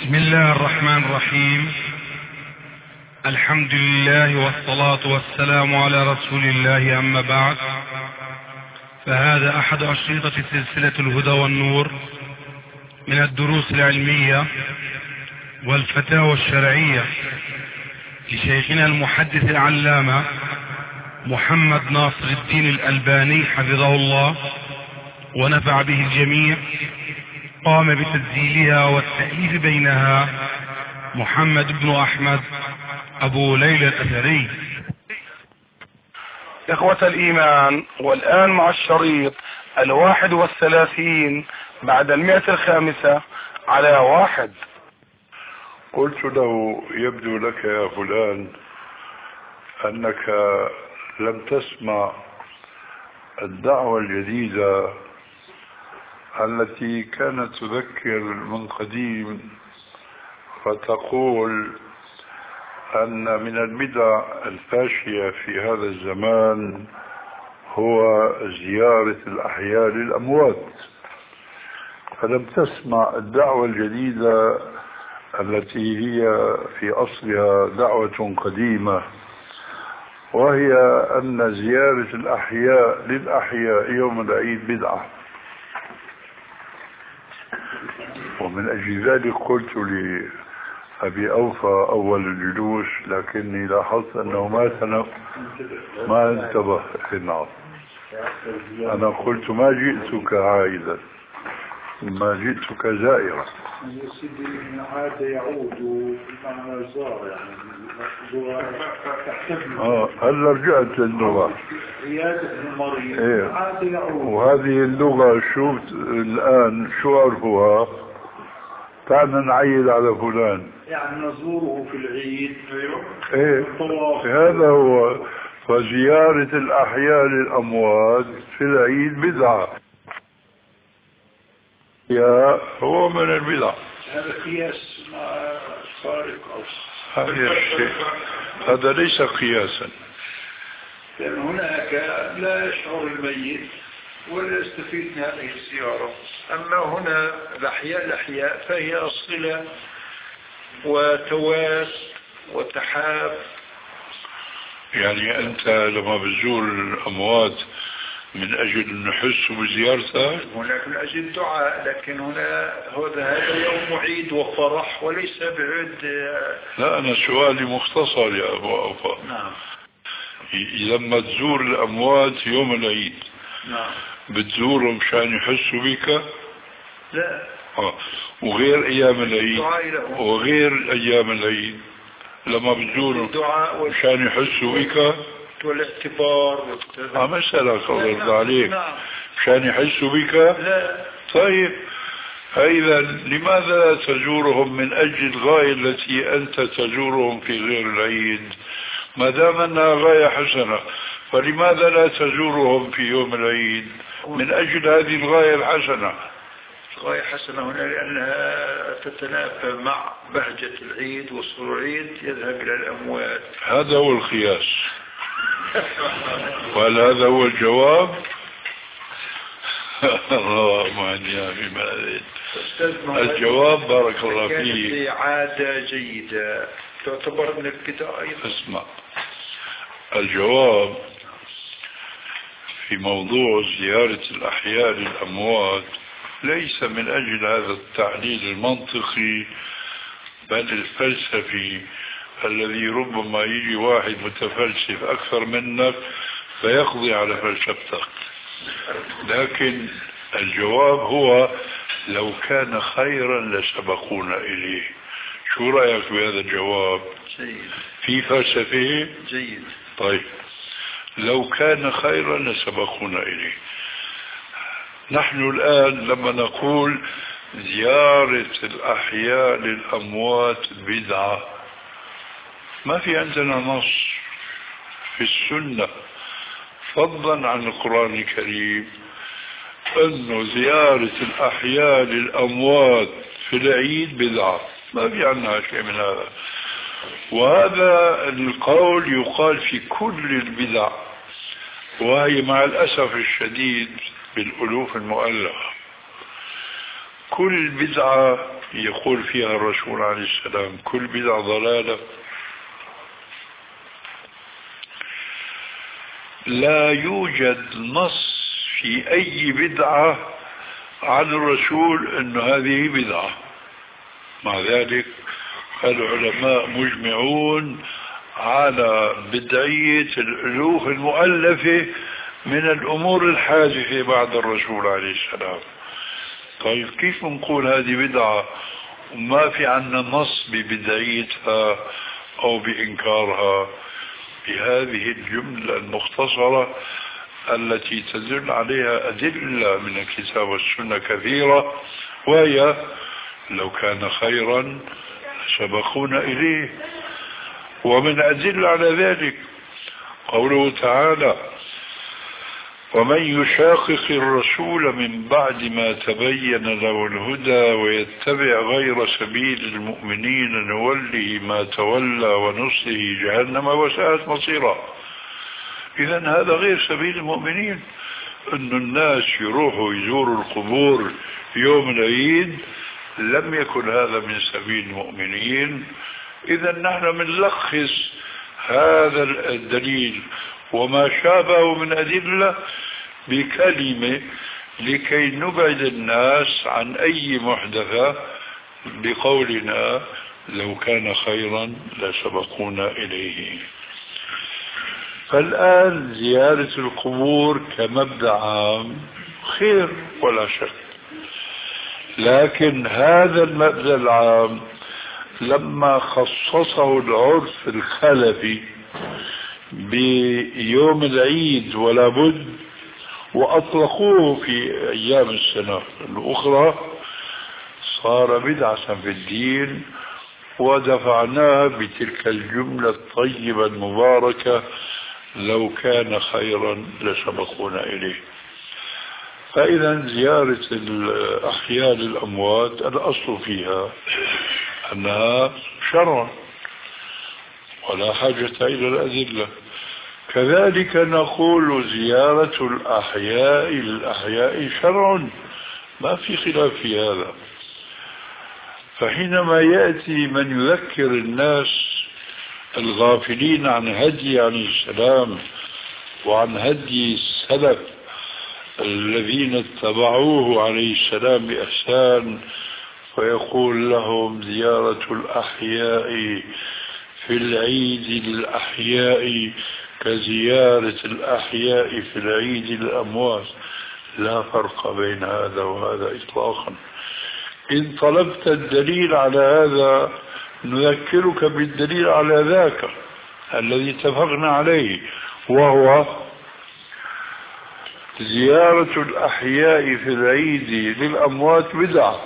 بسم الله الرحمن الرحيم. الحمد لله والصلاة والسلام على رسول الله، أما بعد، فهذا أحد أشرطة سلسلة الهدى والنور من الدروس العلمية والفتاوى الشرعية لشيخنا المحدث العلامة محمد ناصر الدين الألباني حفظه الله ونفع به الجميع. قام بتسجيلها والتأليف بينها محمد بن أحمد أبو ليلى الأثري. إخوة الإيمان، والآن مع الشريط 31 بعد 105 على 1. قلت له: يبدو لك يا فلان أنك لم تسمع الدعوة الجديدة التي كانت تذكر من قديم فتقول أن من البدع الفاشية في هذا الزمان هو زيارة الأحياء للأموات، فلم تسمع الدعوة الجديدة التي هي في أصلها دعوة قديمة، وهي أن زيارة الأحياء للأحياء يوم العيد بدعة. ومن أجل ذلك قلت لأبي أوفى أول الجلوس، لكني لاحظت أنه ما انتبه. نعم، أنا قلت ما جئتك عائدا، ما جئتك زائرا. عاد يعود بمعنى زار، يعني هلا رجعت للغة عيادة المريض. عاد يعود، وهذه اللغة شو الآن شو عرفوها؟ تعال نعيد على فلان، يعني نزوره في العيد. هذا هو. فزيارة الأحياء للأموات في العيد بدعة، هو من البدع. هذا قياس خارق أو هذا الشيء هذا ليس قياسا، لأن هناك لا يشعر الميت ولا يستفيد من هذه الزيارة. أما هنا الأحياء فهي صلة وتواس وتحاب. يعني أنت لما بتزور الأموات من أجل نحس بزيارتها، هناك من أجل الدعاء، لكن هنا هذا يوم عيد وفرح وليس بعيد. لا، أنا سؤالي مختصر يا أبو أوفى. نعم. لما تزور الأموات يوم العيد، نعم، بتزورهم مشان يحسوا بك؟ لا. وغير أيام العيد وغير أيام العيد لما بتزورهم مشان يحسوا بك والاعتبار مسألة قدرت عليك. نعم. مشان يحسوا بك؟ لا. طيب، فإذا لماذا تزورهم من أجل الغاية التي أنت تزورهم في غير العيد؟ ما دام أنها غاية حسنة، فلماذا لا تزورهم في يوم العيد من أجل هذه الغاية الحسنة؟ غاية حسنة هنا لأنها تتنافى مع بهجة العيد وسرور العيد، يذهب إلى الأموات. هذا هو القياس. وهل هذا هو الجواب؟ الله معني يا أخي مالك. الجواب بارك الله فيك عادة جيدة تعتبر من البدع أيضا. اسمع، الجواب في موضوع زيارة الأحياء للأموات ليس من أجل هذا التعليل المنطقي بل الفلسفي الذي ربما يجي واحد متفلسف أكثر منك فيقضي على فلسفتك. لكن الجواب هو: لو كان خيرا لسبقونا إليه. شو رأيك بهذا الجواب؟ جيد. في فلسفة؟ جيد. طيب، لو كان خيرا لسبقونا إليه. نحن الآن لما نقول زيارة الأحياء للأموات بدعة، ما في عندنا نص في السنة فضلا عن القرآن الكريم أنه زيارة الأحياء للأموات في العيد بدعة. ما في عندنا شيء من هذا. وهذا القول يقال في كل البدع، وهي مع الأسف الشديد بالألوف المؤلفة. كل بدعة يقول فيها الرسول عليه السلام كل بدعة ضلالة. لا يوجد نص في أي بدعة عن الرسول أن هذه بدعة. مع ذلك العلماء مجمعون على بدعية الألوف المؤلفة من الأمور الحادثة بعد الرسول عليه السلام. طيب كيف نقول هذه بدعة وما في عنا نص ببدعيتها أو بإنكارها؟ بهذه الجملة المختصرة التي تدل عليها أدلة من الكتاب والسنة كثيرة، وهي لو كان خيرا سبقونا إليه. ومن أدل على ذلك قوله تعالى ومن يشاقق الرسول من بعد ما تبين له الهدى ويتبع غير سبيل المؤمنين نوله ما تولى ونصله جهنم وساءت مصيرا. إذن هذا غير سبيل المؤمنين. أن الناس يروحوا يزوروا القبور يوم العيد لم يكن هذا من سبيل المؤمنين. إذن نحن بنلخص هذا الدليل وما شابه من أدلة بكلمة لكي نبعد الناس عن أي محدثة بقولنا لو كان خيرا لسبقونا إليه. فالآن زيارة القبور كمبدأ عام خير ولا شك، لكن هذا المبدأ العام لما خصصه العرف الخلفي بيوم العيد ولا بد وأطلقوه في أيام السنة الأخرى صار بدعة في الدين، ودفعناه بتلك الجملة الطيبة المباركة لو كان خيرا لسبقونا إليه. فإذا زيارة الأحياء للأموات الأصل فيها أنها شرع ولا حاجة إلى الأدلة. كذلك نقول زيارة الأحياء للأحياء شرع، ما في خلاف في هذا. فحينما يأتي من يذكر الناس الغافلين عن هدي عليه السلام وعن هدي السلف الذين اتبعوه عليه السلام بإحسان فيقول لهم زيارة الأحياء في العيد للأحياء كزيارة الأحياء في العيد للأموات، لا فرق بين هذا وهذا إطلاقا. إن طلبت الدليل على هذا نذكرك بالدليل على ذاك الذي اتفقنا عليه، وهو زيارة الأحياء في العيد للأموات بدعة.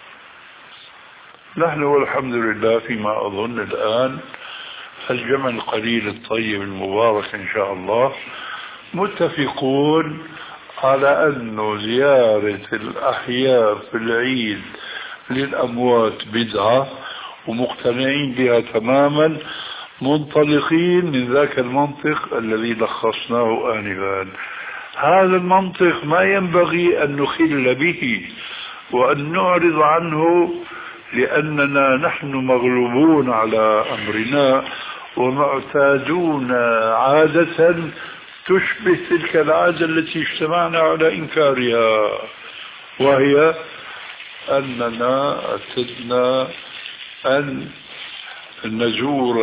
نحن والحمد لله فيما أظن الآن الجمع القليل الطيب المبارك إن شاء الله متفقون على أن زيارة الأحياء في العيد للأموات بدعة، ومقتنعين بها تماما، منطلقين من ذاك المنطق الذي لخصناه آنفا. هذا المنطق ما ينبغي أن نخل به وأن نعرض عنه، لأننا نحن مغلوبون على أمرنا ومعتادون عادة تشبه تلك العادة التي اجتمعنا على إنكارها، وهي أننا اعتدنا أن نزور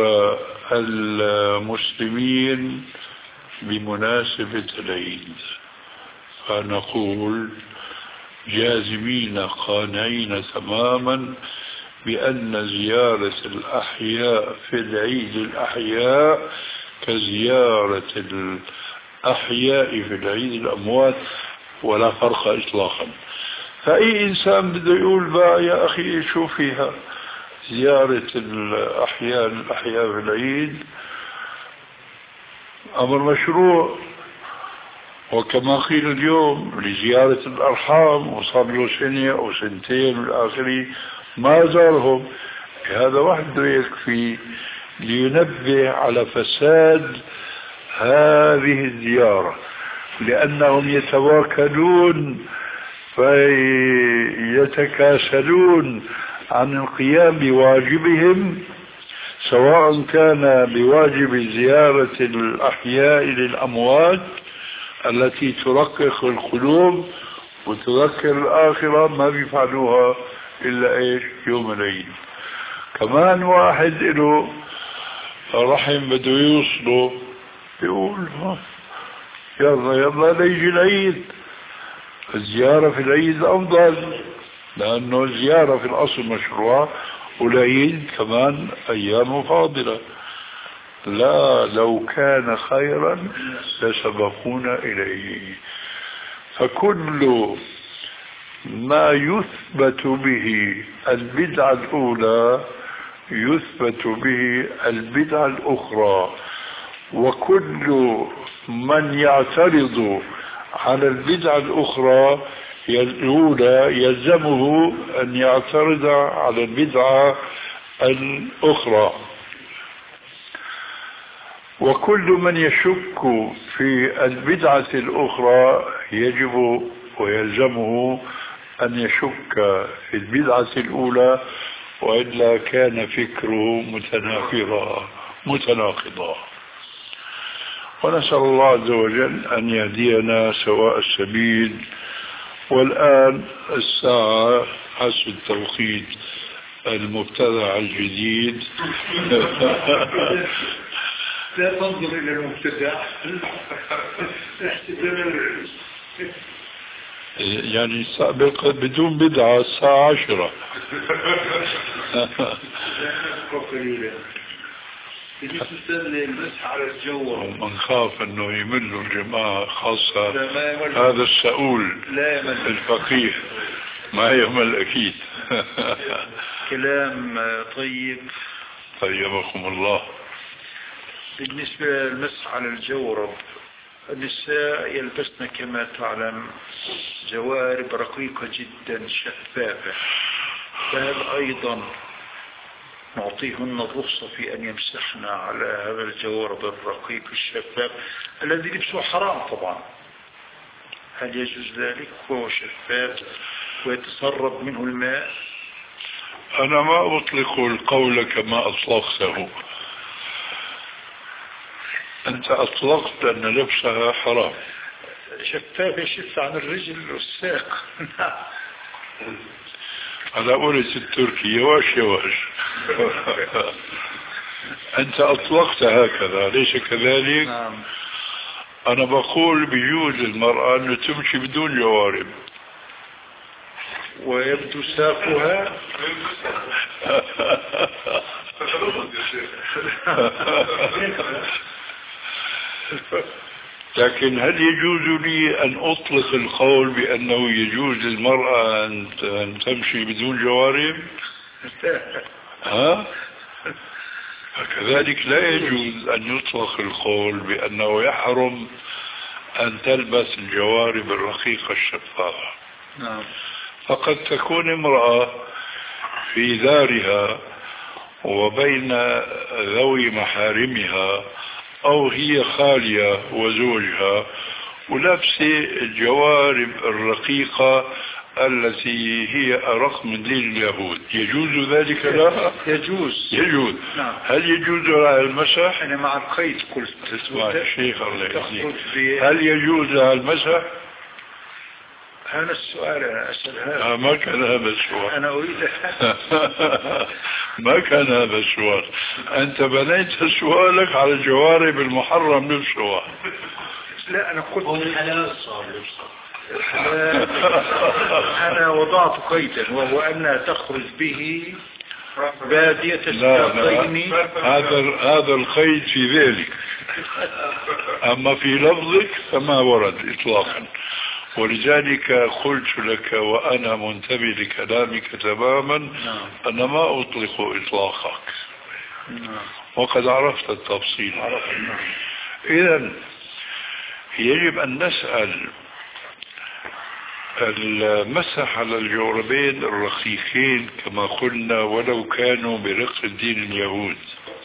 المسلمين بمناسبة العيد، فنقول جازمين قانعين تماما بأن زيارة الأحياء في العيد الأحياء كزيارة الأحياء في العيد الأموات ولا فرق إطلاقا. فأي إنسان بده يقول بقى يا أخي شو فيها زيارة الأحياء في العيد أمر مشروع، وكما قيل اليوم لزيارة الأرحام وصار له سنة أو سنتين والآخرين ما زارهم، هذا وحده يكفي لينبه على فساد هذه الزيارة، لأنهم يتواكلون فيتكاسلون عن القيام بواجبهم، سواء كان بواجب زيارة الأحياء للأموات التي ترقق القلوب وتذكر الآخرة، ما بيفعلوها إلا إيش؟ يوم العيد. كمان واحد له رحم بده يوصله يقول يلا ليجي العيد. الزيارة في العيد أفضل، لأنه الزيارة في الأصل مشروع، والعيد كمان أيام فاضلة. لا، لو كان خيرا لسبقونا إليه. فكل ما يثبت به البدعة الأولى يثبت به البدعة الأخرى، وكل من يعترض على البدعة الأخرى الأولى يلزمه أن يعترض على البدعة الأخرى. وكل من يشك في البدعة الأخرى يجب ويلزمه أن يشك في البدعة الأولى، وإلا كان فكره متناقضا. ونسأل الله عز وجل أن يهدينا سواء السبيل. والآن الساعة حسب التوقيت المبتدع الجديد. لا تنظر إلى المبتدع، يعني سابقا بدون بدعة الساعة 10. المسح على الجو ومن خاف انه يملوا الجماعة خاصة هذا السؤول الفقيه ما يمل اكيد. كلام طيب طيبكم الله. بالنسبة للمسح على الجورب، النساء يلبسن كما تعلم جوارب رقيقة جدا شفافة، فهل أيضا نعطيهن الرخصة في أن يمسحن على هذا الجوارب الرقيق الشفاف الذي لبسه حرام طبعا؟ هل يجوز ذلك وهو شفاف ويتسرب منه الماء؟ أنا ما أطلق القول كما أطلقته. أنت أطلقت أن لبسها حرام. شفاف يشف عن الرجل والساق. على قولة التركي يواش. أنت أطلقت هكذا، ليس كذلك؟ نعم. أنا بقول بيجوز المرأة أن تمشي بدون جوارب ويبدو ساقها. لكن هل يجوز لي أن أطلق القول بأنه يجوز للمرأة أن تمشي بدون جوارب؟ كذلك لا يجوز أن يطلق القول بأنه يحرم أن تلبس الجوارب الرقيقة الشفافة. نعم. فقد تكون امرأة في دارها وبين ذوي محارمها، أو هي خالية وزوجها ولابسة الجوارب الرقيقة التي هي أرق من دين اليهود، يجوز ذلك لها؟ يجوز. نعم. هل يجوز لها المسح؟ أنا مع القيد قلت. اسمع الشيخ الله يهديك، هل يجوز لها المسح؟ هذا السؤال أنا أسأل هذا. ما كان هذا السؤال. أنا أريد ما كان هذا السؤال. أنت بنيت سؤالك على الجوارب المحرم لبسها. لا، أنا قلت الحلال صار أنا وضعت قيدا، وهو أنها تخرج به بادية الساقين. هذا القيد في ذلك، أما في لفظك فما ورد إطلاقا. ولذلك قلت لك وأنا منتبه لكلامك تماما أنا ما أطلق إطلاقك، وقد عرفت التفصيل. إذن يجب أن نسأل المسح على الجوربين الرقيقين كما قلنا ولو كانوا برق دين اليهود،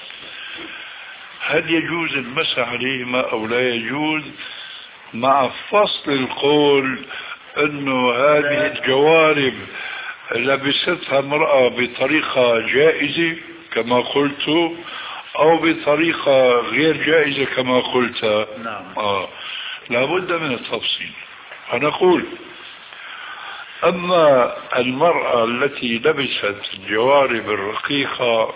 هل يجوز المسح عليهما أو لا يجوز، مع فصل القول أنه هذه الجوارب لبستها امرأة بطريقة جائزة كما قلت أو بطريقة غير جائزة كما قلت. نعم. لابد من التفصيل. فنقول أما المرأة التي لبست الجوارب الرقيقة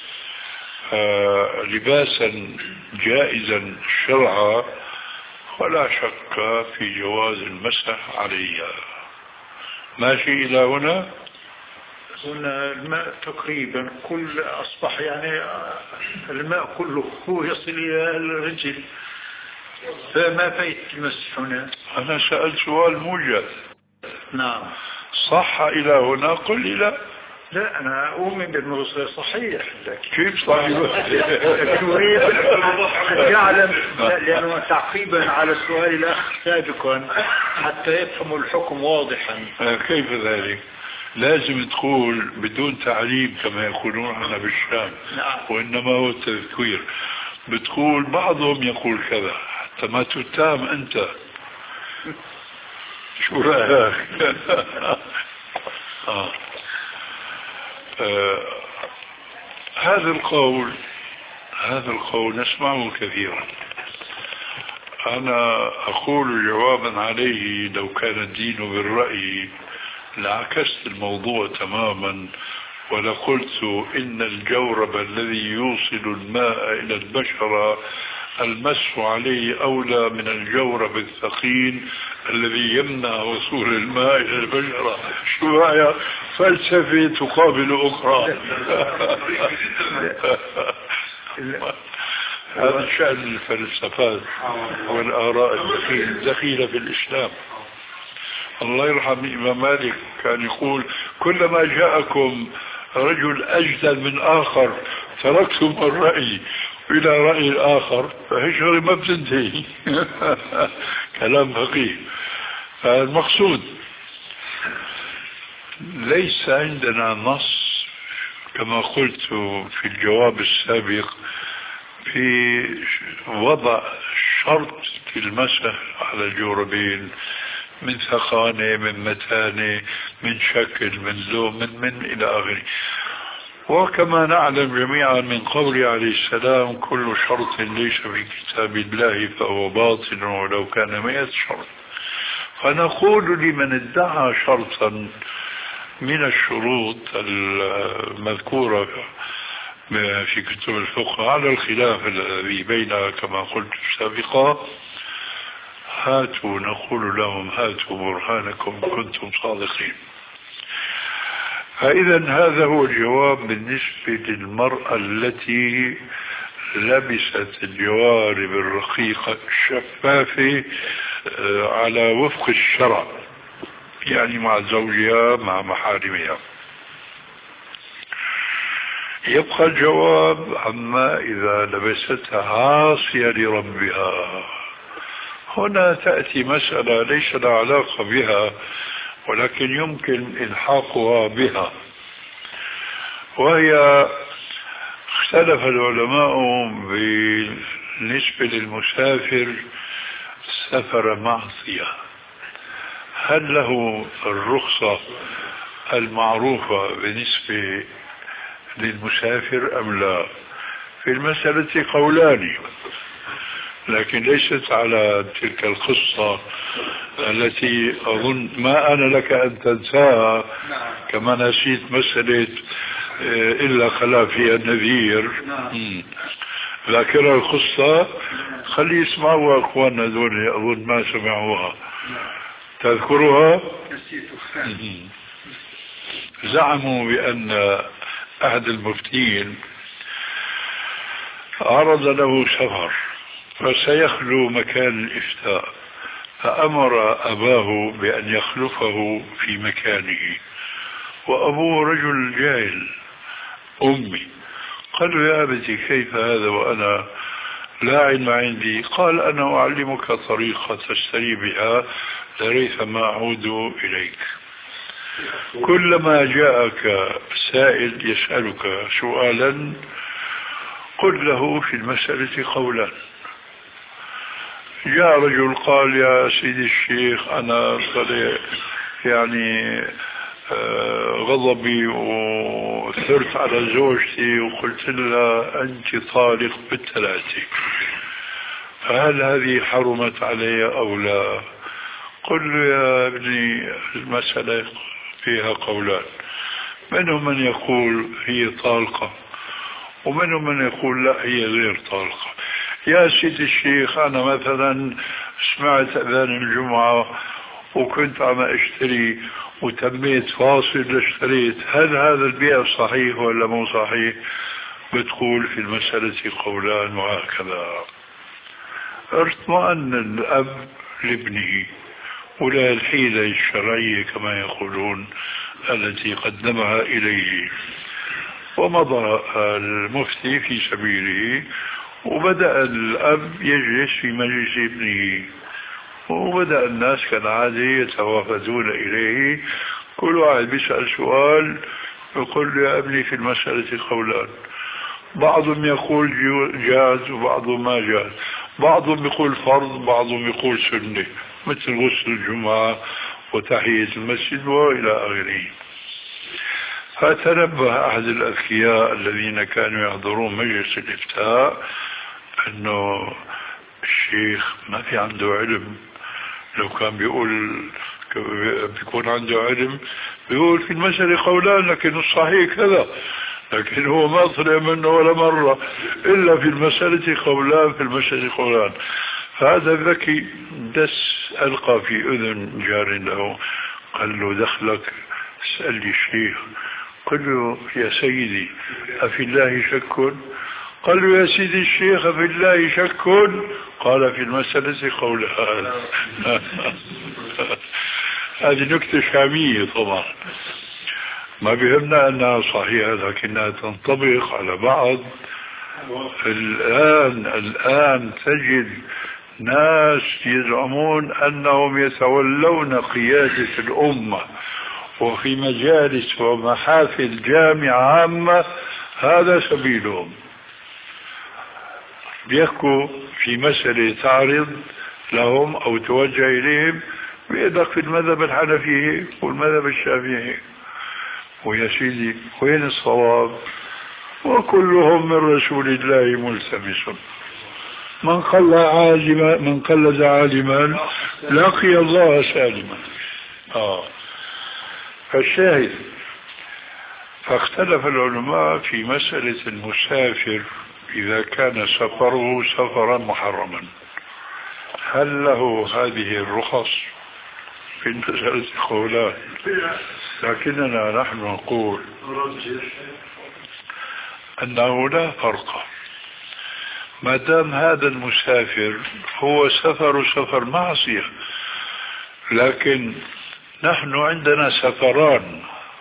لباسا جائزا شرعا ولا شك في جواز المسح عليها. ماشي إلى هنا؟ هنا الماء تقريبا كل أصبح يعني الماء كله هو يصل إلى الرجل، فما فايت المسح هنا؟ أنا سألت سؤال موجز. نعم. صح إلى هنا؟ قل لي لا. لا، أنا أؤمن بأنه صحيح. كيف صحيح؟ تريد أن يعلم، لأنه تعقيبا على السؤال الأخ سابقا حتى يفهموا الحكم واضحا. كيف ذلك؟ لازم تقول بدون تعليم كما يقولون عنا بالشام. نعم. وإنما هو التذكير. بتقول بعضهم يقول كذا حتى ما تتهم أنت. شو رأيك؟ هذا القول نسمعه كثيرا. أنا أقول جوابا عليه لو كان الدين بالرأي لعكست الموضوع تماما ولقلت إن الجورب الذي يوصل الماء إلى البشرة المسح عليه أولى من الجورب الثقيل الذي يمنع وصول الماء إلى البشرة. شو رأيك؟ فلسفة تقابل أخرى. هذا شأن الفلسفات والآراء الدخيلة في الإسلام. الله يرحم الإمام مالك كان يقول كلما جاءكم رجل أجدل من آخر تركتم الرأي إلى رأي الآخر فهجر ما بتنتهي. كلام فقيه. المقصود ليس عندنا نص كما قلت في الجواب السابق في وضع شرط في المسح على الجوربين من ثقانة، من متانة، من شكل، من لون، من إلى آخره. وكما نعلم جميعا من قوله عليه السلام كل شرط ليس في كتاب الله فهو باطل ولو كان 100 شرط. فنقول لمن ادعى شرطا من الشروط المذكورة في كتب الفقه على الخلاف الذي بينها كما قلت سابقا، هاتوا نقول لهم هاتوا برهانكم كنتم صادقين. فإذا هذا هو الجواب بالنسبة للمرأة التي لبست الجوارب الرقيقة الشفافة على وفق الشرع، يعني مع زوجها مع محارمها. يبقى الجواب عما إذا لبستها عاصية لربها. هنا تأتي مسألة ليس لها علاقة بها ولكن يمكن إلحاقها بها، وهي اختلف العلماء بالنسبة للمسافر سفر معصية هل له الرخصة المعروفة بالنسبة للمسافر أم لا؟ في المسألة قولان، لكن ليست على تلك القصة التي أظن ما أنا لك أن تنساها كما نسيت مسألة إلا خلا فيها النذير. ذاكرة القصة خلي يسمعوها أخواننا دول أظن ما سمعوها. تذكرها؟ زعموا بأن أحد المفتين عرض له سفر فسيخلو مكان الإفتاء، فأمر أباه بأن يخلفه في مكانه، وأبوه رجل جاهل أمي. قال له يا أبتي كيف هذا وأنا لا علم عندي؟ قال أنا أعلمك طريقة تستري بها لريثما أعود إليك. كلما جاءك سائل يسألك سؤالا قل له في المسألة قولا. جاء رجل قال يا سيدي الشيخ أنا يعني غضبي وثرت على زوجتي وقلت لها أنت طالق بالثلاثة، فهل هذه حرمت علي أو لا؟ قل له يا ابني المسألة فيها قولان، منهم من يقول هي طالقة ومنهم من يقول لا هي غير طالقة. يا سيدي الشيخ أنا مثلا سمعت أذان الجمعة وكنت عم أشتري وتميت فاصل اشتريت، هل هذا البيع صحيح ولا مو صحيح؟ بتقول في المسألة قولان وهكذا. اطمأن الأب لابنه ولا الحيلة الشرعية كما يقولون التي قدمها إليه، ومضى المفتي في سبيله، وبدأ الأب يجلس في مجلس ابنه، وبدأ الناس كالعادة يتوافدون إليه، كل واحد بيسأل سؤال يقول له يا ابني في المسألة قولان، بعضهم يقول جاز وبعضهم ما جاز، بعضهم يقول فرض بعضهم يقول سنة، مثل غسل الجمعة وتحية المسجد وإلى آخره. فتنبه أحد الأذكياء الذين كانوا يحضرون مجلس الإفتاء أنه الشيخ ما في عنده علم، لو كان بيكون عنده علم بيقول في المسألة قولان لكن الصحيح كذا، لكن هو ما طلع منه ولا مرة إلا في المسألة قولان، في المسألة قولان. فهذا الذكي دس ألقى في أذن جار له، قال له دخلك اسأل لي الشيخ، قل له يا سيدي أفي الله شك؟ قال له يا سيدي الشيخ أفي الله شك؟ قال في المسألة قولان. هذه نكتة شامية طبعا، ما بيهمنا أنها صحيحة لكنها تنطبق على بعض. الآن تجد ناس يزعمون أنهم يتولون قيادة الأمة وفي مجالس ومحافل جامعة عامة، هذا سبيلهم. بيحكوا في مسألة تعرض لهم أو توجه إليهم بيدق في المذهب الحنفي والمذهب الشافعي، ويا سيدي وين الصواب؟ وكلهم من رسول الله ملتمس، من قلد عالما لقي الله سالما. فالشاهد، فاختلف العلماء في مسألة المسافر إذا كان سفره سفرا محرما، هل له هذه الرخص؟ في المسألة قولان، لكننا نحن نقول أنه لا فرق ما دام هذا المسافر هو سفر معصية. لكن نحن عندنا سفران،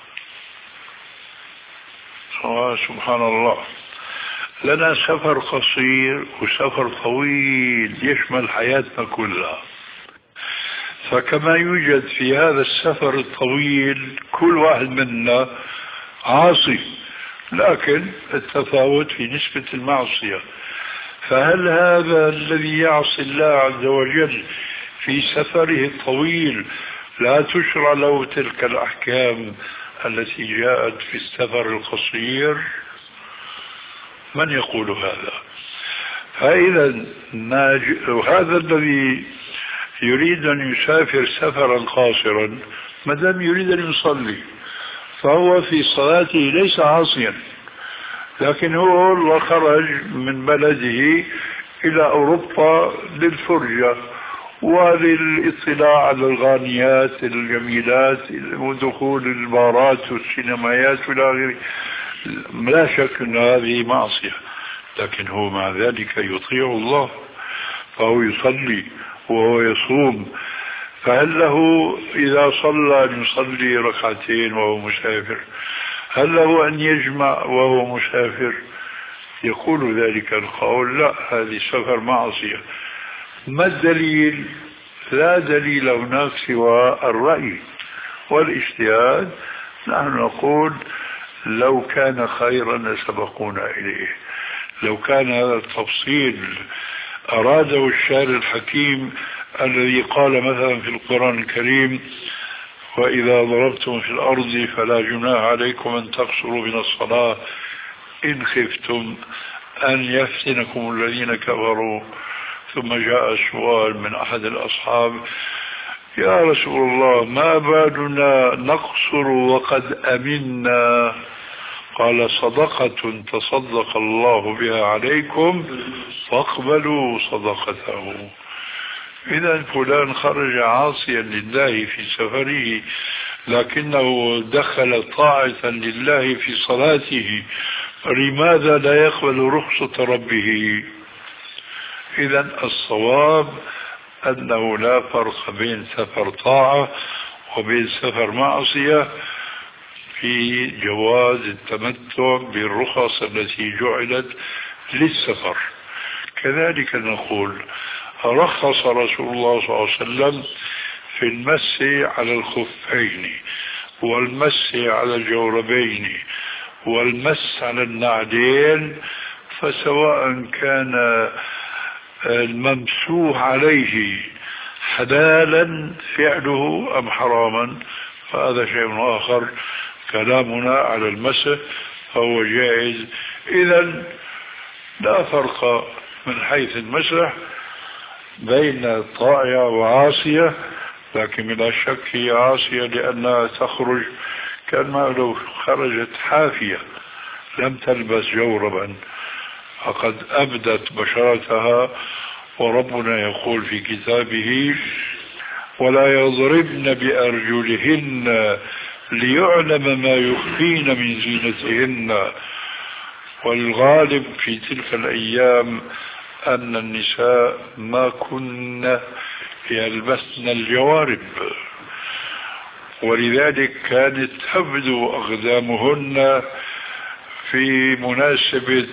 سبحان الله، لنا سفر قصير وسفر طويل يشمل حياتنا كلها. فكما يوجد في هذا السفر الطويل كل واحد منا عاصي، لكن التفاوت في نسبة المعصية. فهل هذا الذي يعصي الله عز وجل في سفره الطويل لا تشرع له تلك الأحكام التي جاءت في السفر القصير؟ من يقول هذا؟ فإذا هذا الذي يريد أن يسافر سفرا قاصرا ما دام يريد أن يصلي فهو في صلاته ليس عاصيا، لكن هو خرج من بلده إلى أوروبا للفرجة وللاطلاع على الغانيات الجميلات ودخول البارات والسينمايات والى آخره. لا شك أن هذه معصية، لكن هو مع ذلك يطيع الله، فهو يصلي وهو يصوم. فهل له إذا صلى أن يصلي ركعتين وهو مسافر؟ هل له أن يجمع وهو مسافر؟ يقول ذلك القول لا، هذه سفر معصية. ما الدليل؟ لا دليل هناك سوى الرأي والاجتهاد. نحن نقول لو كان خيرا لسبقونا إليه، لو كان هذا التفصيل أراده الشاعر الحكيم الذي قال مثلا في القرآن الكريم وإذا ضربتم في الأرض فلا جناح عليكم أن تقصروا من الصلاة إن خفتم أن يفتنكم الذين كفروا. ثم جاء السؤال من أحد الأصحاب: يا رسول الله، ما بالنا نقصر وقد أمنا؟ قال: صدقة تصدق الله بها عليكم فاقبلوا صدقته. إذا فلان خرج عاصيا لله في سفره، لكنه دخل طاعة لله في صلاته، لماذا لا يقبل رخصة ربه؟ إذا الصواب أنه لا فرق بين سفر طاعة وبين سفر معصية في جواز التمتع بالرخص التي جعلت للسفر. كذلك نقول: رخص رسول الله صلى الله عليه وسلم في المس على الخفين والمس على الجوربين والمس على النعلين، فسواء كان الممسوح عليه حلالا فعله أم حراما فهذا شيء آخر. كلامنا على المسح فهو جائز. إذن لا فرق من حيث المسح بين طائعة وعاصية، لكن بلا شك هي عاصية لأنها تخرج كما لو خرجت حافية لم تلبس جوربا، فقد أبدت بشرتها. وربنا يقول في كتابه: ولا يضربن بأرجلهن ليعلم ما يخفين من زينتهن. والغالب في تلك الأيام أن النساء ما كن يلبسن الجوارب، ولذلك كانت تبدو أقدامهن في مناسبة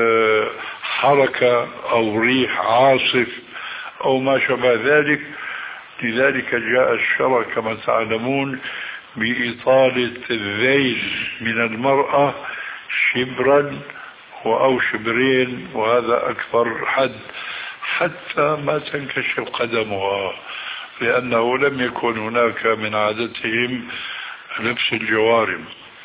حركة أو ريح عاصف أو ما شابه ذلك. لذلك جاء الشرع كما تعلمون بإطالة الذيل من المرأة شبرا أو شبرين، وهذا أكثر حد، حتى ما تنكشف قدمها، لأنه لم يكن هناك من عادتهم لبس الجوارب.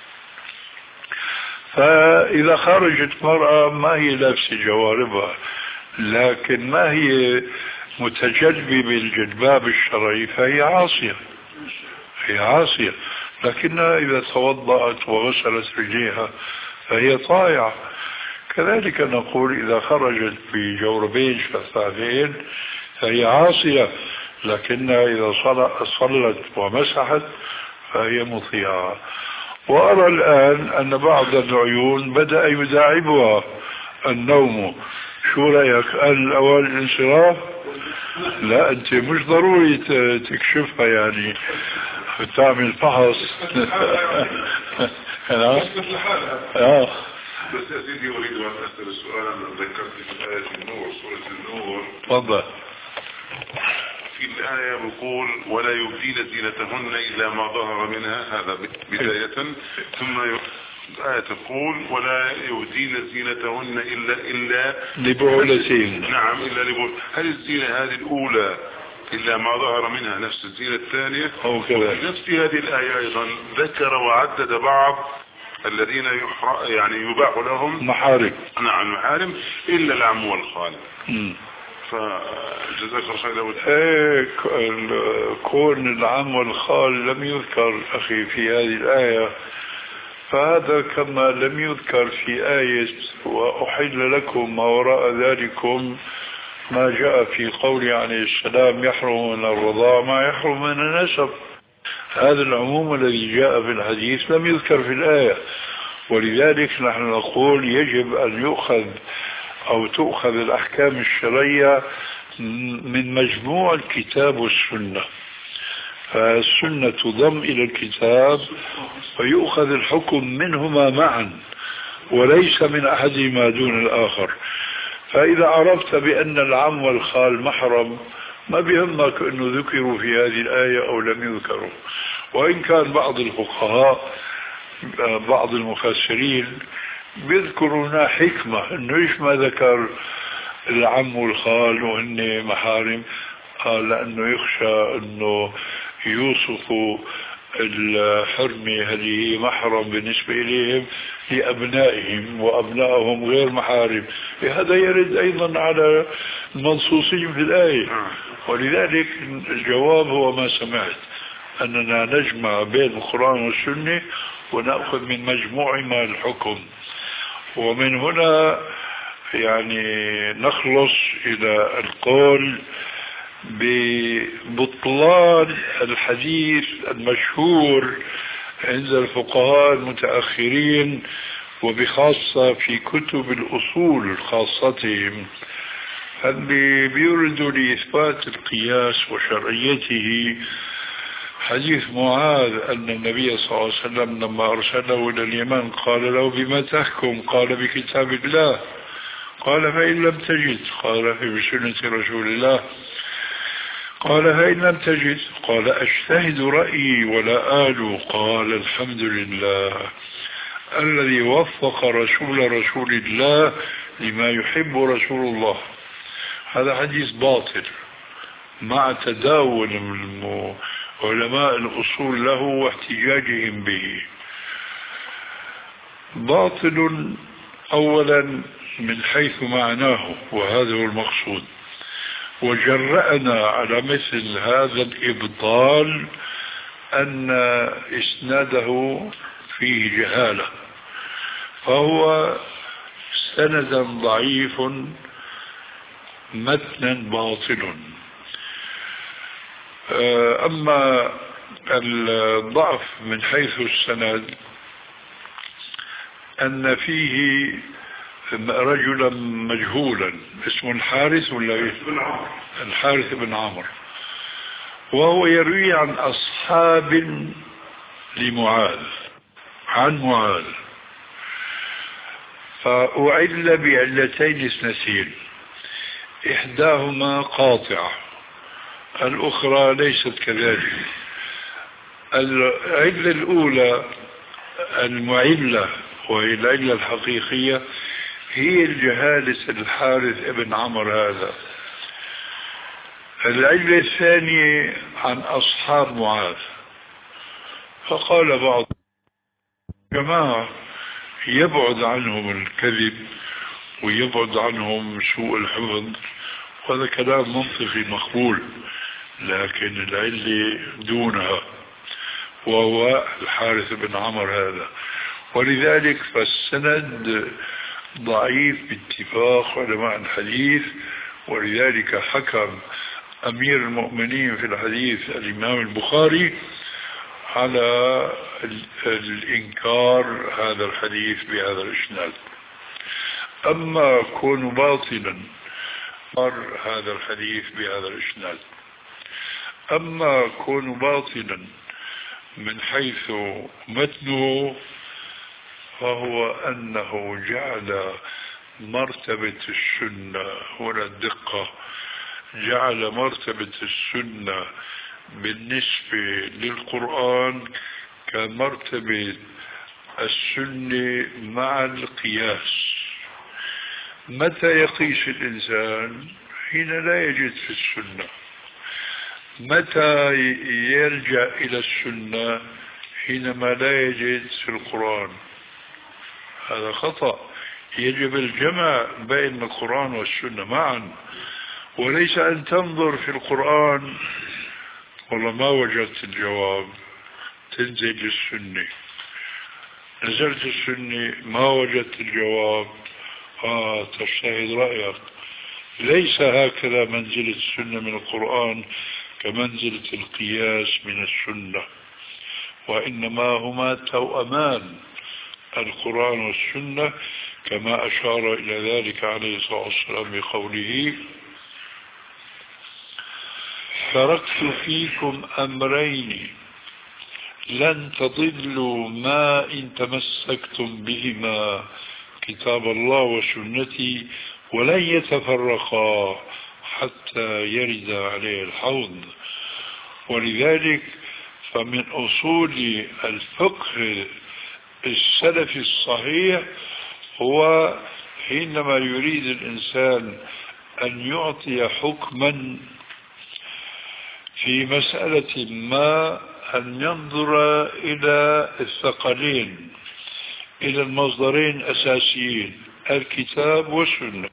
فإذا خرجت مرأة ما هي لابسة جواربها، لكن ما هي متجلبة بالجلباب الشرعي، فهي عاصية، هي عاصية. لكنها إذا توضأت وغسلت رجليها فهي طائعة. كذلك نقول إذا خرجت بجوربين شفافين فهي عاصية، لكنها إذا صلت ومسحت فهي مطيعة. وأرى الآن أن بعض العيون بدأ يداعبها النوم. شو رأيك؟ الأول الانصراف؟ لا، أنت مش ضروري تكشفها، يعني تعمل فحص. بس يا سيدي أريد أن أسأل سؤالا ذكرت في آية النور، سورة النور. تفضل. في الآية بقول: ولا يبدين زينتهن إلا ما ظهر منها، هذا بداية. ثم الآية تقول: ولا يبدين زينتهن إلا لبعولتهن. نعم، إلا لبعولتهن. هل الزينة هذه الأولى إلا ما ظهر منها نفس الزينة الثانية؟ وفي نفس هذه الآية أيضا ذكر وعدد بعض الذين يعني يباح لهم محارم. نعم، محارم، إلا العم والخال. فجزاك الله خير. كون العم والخال لم يذكر أخي في هذه الآية، فهذا كما لم يذكر في آية وأحل لكم ما وراء ذلكم ما جاء في قول عليه السلام: يحرم من الرضاع ما يحرم من النسب. هذا العموم الذي جاء في الحديث لم يذكر في الآية. ولذلك نحن نقول يجب أن يؤخذ أو تؤخذ الأحكام الشرعية من مجموع الكتاب والسنة، فالسنة تضم إلى الكتاب ويؤخذ الحكم منهما معا وليس من أحدهما دون الآخر. فإذا عرفت بأن العم والخال محرم ما بيهمك أنه ذكروا في هذه الآية أو لم يذكروا. وإن كان بعض الفقهاء بعض المفسرين بيذكرون حكمة أنه إيش ما ذكر العم والخال وإن محارم، لأنه يخشى أنه يوصفوا الحرمة هذه محرم بالنسبة إليهم لأبنائهم وأبنائهم غير محارم. هذا يرد أيضا على المنصوصين في الآية. ولذلك الجواب هو ما سمعت، أننا نجمع بين القرآن والسنة ونأخذ من مجموعهما الحكم، ومن هنا يعني نخلص إلى القول ببطلان الحديث المشهور عند الفقهاء المتأخرين، وبخاصة في كتب الأصول خاصتهم، اللي بيوردوا لإثبات القياس وشرعيته حديث معاذ أن النبي صلى الله عليه وسلم لما أرسله إلى اليمن قال له بما تحكم؟ قال بكتاب الله. قال فإن لم تجد؟ قال في بسنة رسول الله. قال فإن لم تجد؟ قال أجتهد رأيي ولا آل. قال الحمد لله الذي وفق رسول الله لما يحب رسول الله. هذا حديث باطل مع تداول علماء الأصول له واحتجاجهم به. باطل أولا من حيث معناه، وهذا هو المقصود، وجرأنا على مثل هذا الإبطال أن إسناده فيه جهالة، فهو سندا ضعيف متنا باطل. أما الضعف من حيث السند أن فيه رجلا مجهولا اسمه الحارث ولا الحارث بن عمرو، وهو يروي عن أصحاب لمعاذ عن معاذ، فأعل بعلتين اثنتين، إحداهما قاطعة الأخرى ليست كذلك. العلة الأولى المعلة وهي العلة الحقيقية هي الجهالة الحارث ابن عمرو هذا. العلة الثانية عن أصحاب معاذ، فقال بعض جماعة يبعد عنهم الكذب ويبعد عنهم سوء الحفظ، وهذا كلام منطقي مقبول، لكن العلة دونها وهو الحارث بن عمرو هذا. ولذلك فالسند ضعيف باتفاق علماء الحديث. ولذلك حكم أمير المؤمنين في الحديث الإمام البخاري على الإنكار هذا الحديث بهذا الإسناد. أما كون باطلا هذا الحديث بهذا الإسناد، أما كون باطلا من حيث متنه فهو أنه جعل مرتبة السنة، هنا الدقة، جعل مرتبة السنة بالنسبة للقرآن كمرتبة السنة مع القياس. متى يقيس الإنسان؟ حين لا يجد في السنة. متى يرجع إلى السنة؟ حينما لا يجد في القرآن. هذا خطأ. يجب الجمع بين القرآن والسنة معا، وليس أن تنظر في القرآن والله ما وجدت الجواب تنزل السنة، نزلت السنة ما وجدت الجواب تجتهد رأيك. ليس هكذا منزلة السنة من القرآن كمنزلة القياس من السنة، وإنما هما توأمان القرآن والسنة، كما أشار إلى ذلك عليه الصلاة والسلام بقوله تركت فيكم أمرين لن تضلوا ما إن تمسكتم بهما كتاب الله وسنتي ولن يتفرقا حتى يرد عليه الحوض. ولذلك فمن أصول الفقه السلفي الصحيح هو حينما يريد الإنسان أن يعطي حكما في مسألة ما أن ينظر إلى الثقلين، إلى المصدرين الأساسيين الكتاب والسنة.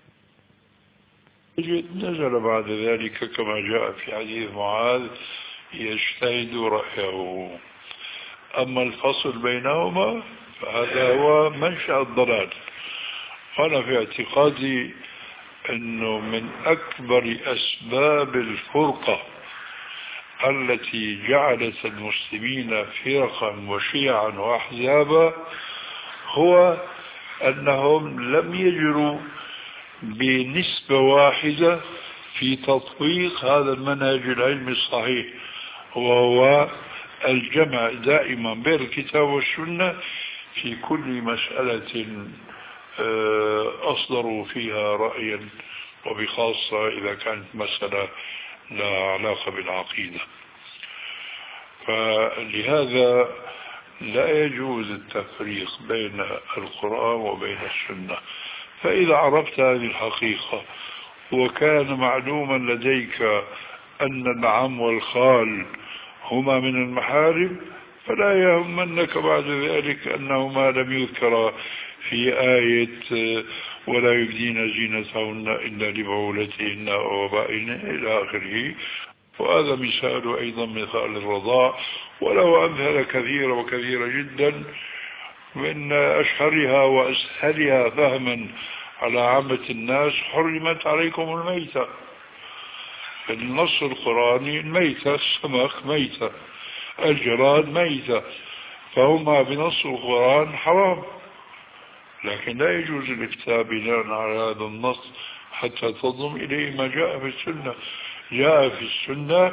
نزل بعد ذلك كما جاء في حديث معاذ يجتهد رأيه. أما الفصل بينهما فهذا هو منشأ الضلال. أنا في اعتقادي أنه من أكبر أسباب الفرقة التي جعلت المسلمين فرقا وشيعا وأحزابا هو أنهم لم يجروا بنسبة واحدة في تطبيق هذا المنهج العلمي الصحيح، وهو الجمع دائما بين الكتاب والسنة في كل مسألة أصدروا فيها رأيا، وبخاصة إذا كانت مسألة لا علاقة بالعقيدة. فلهذا لا يجوز التفريق بين القرآن وبين السنة. فإذا عرفت هذه الحقيقة وكان معلوما لديك أن العم والخال هما من المحارم، فلا يهمنك بعد ذلك أنهما لم يذكرا في آية ولا يبدين زينتهن إلا لبعولتهن أو آبائهن إلى آخره. وهذا مثال أيضا مثال الرضاع، وله أمثلة كثيرة وكثيرة جدا، من أشهرها وأسهلها فهما على عامة الناس حرمت عليكم الميتة. النص القرآني الميتة، السمك ميتة، الجراد ميتة، فهما بنص القرآن حرام، لكن لا يجوز الافتاء بناء على هذا النص حتى تضم إليه ما جاء في السنة. جاء في السنة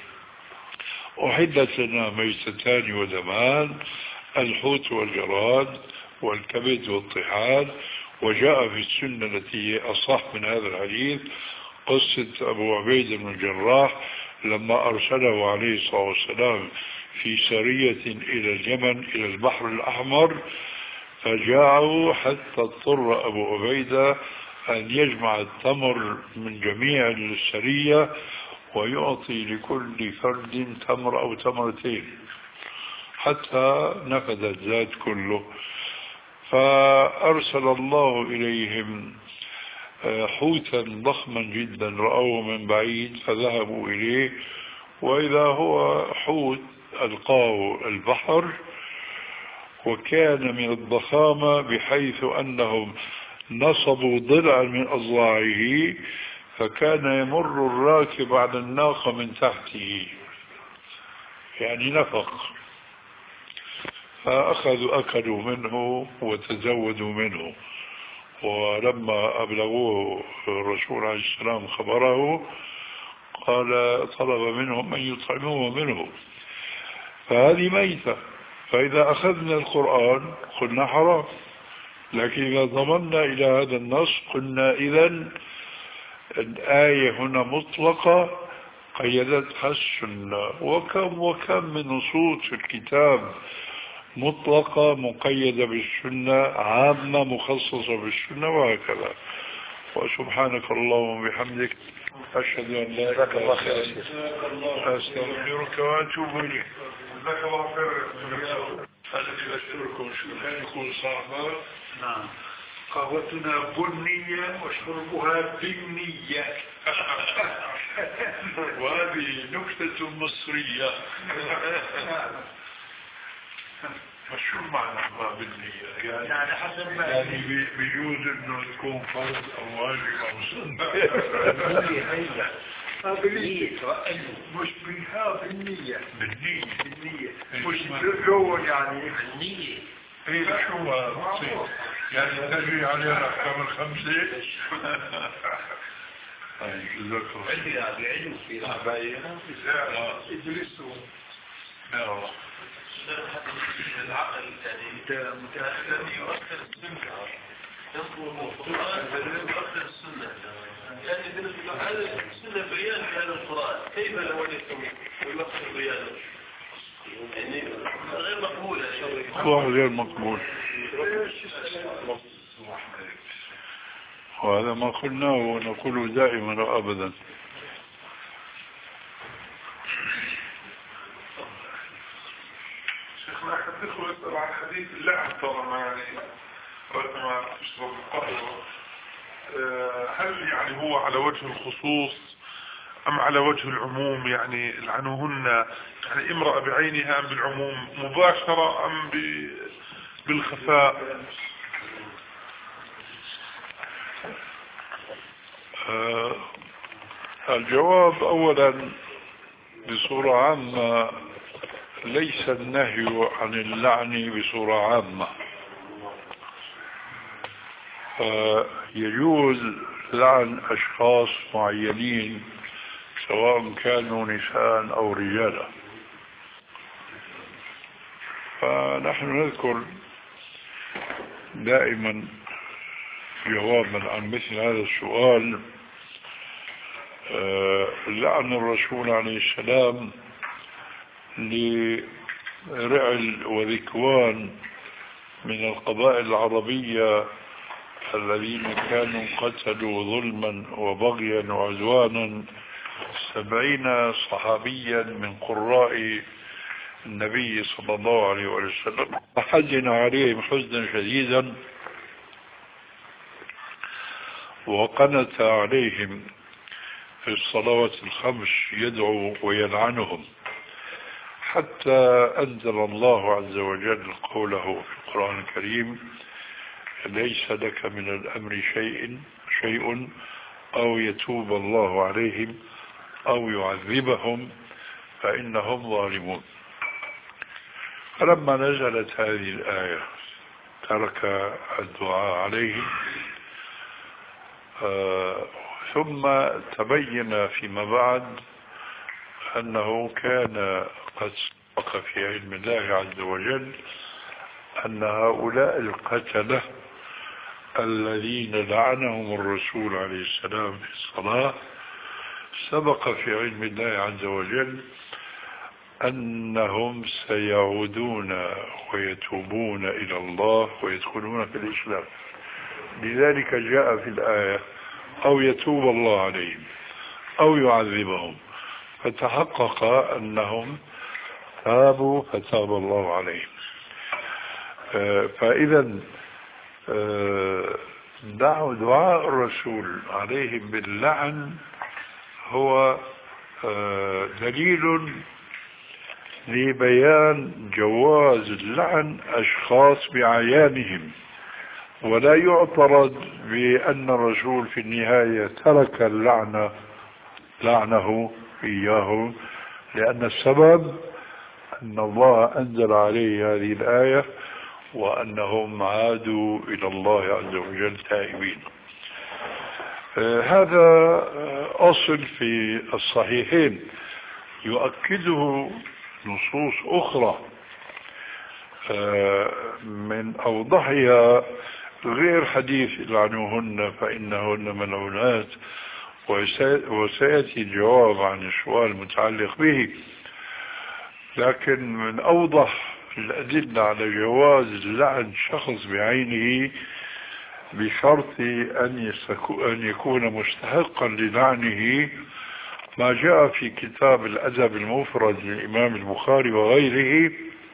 أحدت لنا ميتتان ودمان، الحوت والجراد والكبد والطحال. وجاء في السنة التي هي أصح من هذا الحديث قصة أبو عبيدة بن الجراح لما أرسله عليه الصلاة والسلام في سرية إلى اليمن إلى البحر الأحمر، فجاءوا حتى اضطر أبو عبيدة أن يجمع التمر من جميع السرية ويعطي لكل فرد تمر أو تمرتين حتى نفذ الزاد كله. فأرسل الله إليهم حوتا ضخما جدا رأوه من بعيد فذهبوا إليه، وإذا هو حوت ألقاه البحر، وكان من الضخامة بحيث أنهم نصبوا ضلعا من أضلاعه، فكان يمر الراكب على الناقة من تحته، يعني نفق. فأخذوا أكلوا منه وتزودوا منه، ولما أبلغوه الرسول عليه السلام خبره قال طلب منهم أن يطعموه منه. فهذه ميتة. فإذا أخذنا القرآن قلنا حرام، لكن إذا ضمننا إلى هذا النص قلنا إذن الآية هنا مطلقة قيدتها السنة. وكم من نصوص الكتاب مطلقة مقيدة بالسنة، عامة مخصصة بالسنة، وهكذا. وسبحانك اللهم وبحمدك أشهد أن لا إله إلا أنت أستغفرك وأتوب إليك. جزاك الله خير. أشكركم شكرا يكون صعبا. نعم. قهوتنا بنية وشربها بالنية. وهذه نكتة مصرية. شو معنى ما بالنية؟ يعني حسب ما يعني بيجوز انه تكون فرض او واجب او سنة. بالنية مش بالها بالنية. بالنية مش بالجول يعني بالنية. ايه شو ما يعني تجري عليها الاحكام الخمسة. جزاك الله. عندي علم في باينة ادرسوا. العقل يعني متأخر يؤخر السنة، ينظر القرآن يؤخر السنة. يعني هذا السنة بيان في هذا القرآن، كيف لو وجدتم يؤخر بيانه؟ يعني غير مقبول. هو غير مقبول، وهذا ما قلناه ونقوله دائما وأبدا. تشرب القهوة، هل يعني هو على وجه الخصوص أم على وجه العموم؟ يعني لعنوهن يعني امرأة بعينها أم بالعموم مباشرة أم بالخفاء؟ الجواب أولا بصورة عامة ليس النهي عن اللعن بصورة عامة، يجوز لعن أشخاص معينين سواء كانوا نساء أو رجالا. فنحن نذكر دائما جوابا عن مثل هذا السؤال لعن الرسول عليه السلام لرعل وذكوان من القبائل العربية الذين كانوا قتلوا ظلما وبغيا وعدوانا 70 صحابيا من قراء النبي صلى الله عليه وسلم، فحزن عليهم حزنا شديدا وقنت عليهم في الصلوات الخمس يدعو ويلعنهم، حتى أنزل الله عز وجل قوله في القرآن الكريم: ليس لك من الأمر شيء أو يتوب الله عليهم أو يعذبهم فإنهم ظالمون. فلما نزلت هذه الآية ترك الدعاء عليهم، ثم تبين فيما بعد أنه كان قد سبق في علم الله عز وجل أن هؤلاء القتلة الذين لعنهم الرسول عليه السلام في الصلاة سبق في علم الله عز وجل أنهم سيعودون ويتوبون إلى الله ويدخلون في الإسلام. لذلك جاء في الآية: أو يتوب الله عليهم أو يعذبهم، فتحقق أنهم تابوا فتاب الله عليهم. فإذا دعاء الرسول عليهم باللعن هو دليل لبيان جواز اللعن أشخاص بعيانهم، ولا يعترض بأن الرسول في النهاية ترك لعنه إياه، لأن السبب أن الله أنزل عليه هذه الآية وأنهم عادوا إلى الله عز وجل تائبين. هذا أصل في الصحيحين يؤكده نصوص أخرى من أوضحها غير حديث لعنوهن فإنهن ملعونات، وسيأتي الجواب عن السؤال المتعلق به. لكن من أوضح الأدلة على جواز لعن شخص بعينه بشرط أن يكون مستحقا للعنه ما جاء في كتاب الأدب المفرد للإمام البخاري وغيره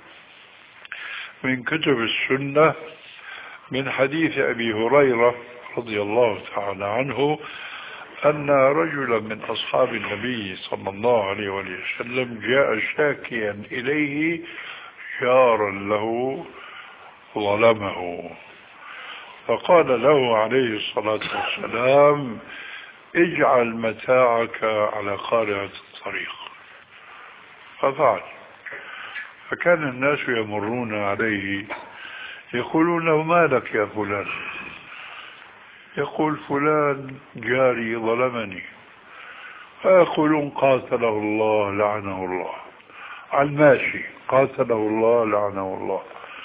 من كتب السنة من حديث أبي هريرة رضي الله تعالى عنه أن رجلا من أصحاب النبي صلى الله عليه وسلم جاء شاكيا إليه جارا له ظلمه، فقال له عليه الصلاة والسلام: اجعل متاعك على قارعة الطريق. ففعل، فكان الناس يمرون عليه يقولون له: ما لك يا فلان؟ يقول: فلان جاري ظلمني. فيقولون: قاتله الله لعنه الله. على الماشي: قاتله الله لعنه الله.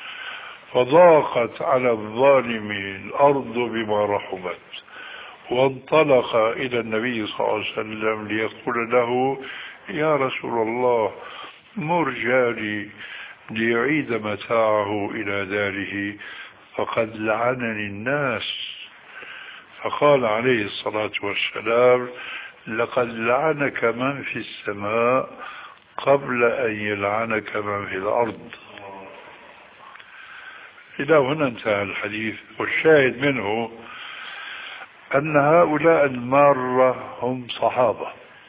فضاقت على الظالم الأرض بما رحبت، وانطلق إلى النبي صلى الله عليه وسلم ليقول له: يا رسول الله، مر جاري ليعيد متاعه إلى داره فقد لعنني الناس. فقال عليه الصلاة والسلام: لقد لعنك من في السماء قبل أن يلعنك من في الأرض. إلى هنا انتهى الحديث. والشاهد منه أن هؤلاء المارة هم صحابة،